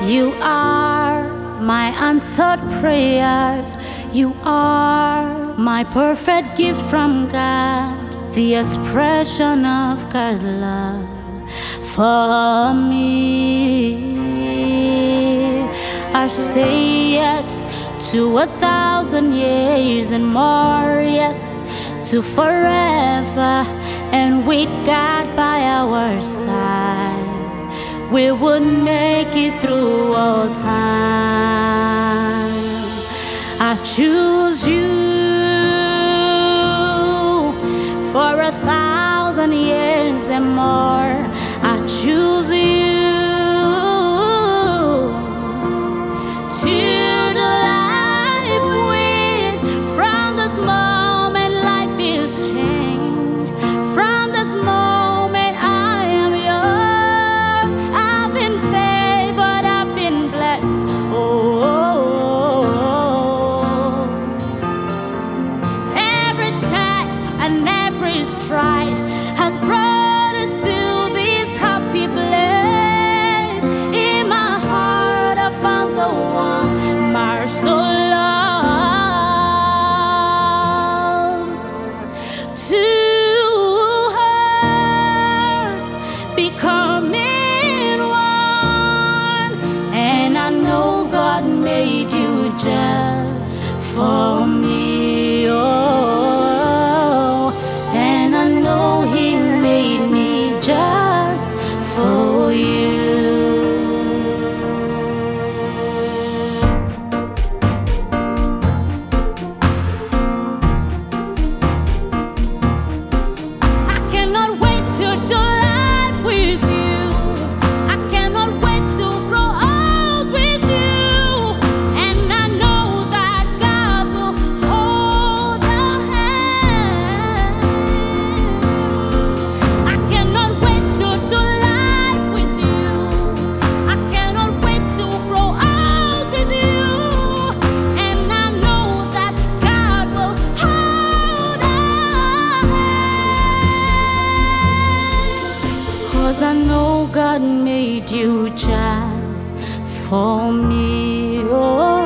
You are my answered prayers. You are my perfect gift from God, the expression of God's love for me. I say yes to 1,000 years and more, yes to forever, and with God by our side, we would make it through all time. I choose you for 1,000 years and more. I choose you to do life with. From this moment, life is changed. From this moment, I am yours. I've been favored, I've been blessed. Every step and every stride has brought us to this happy place. In my heart, I found the one my soul loves. Two hearts becoming one, and I know God made you just for me. Oh, and I know He made me just for you. I cannot wait to do life with you. I cannot wait to grow old with you. And I know that God will hold our hands. I cannot wait to do life with you. I cannot wait to grow old with you. And I know that God will hold our hands. 'Cause I know God made you just for me. Oh.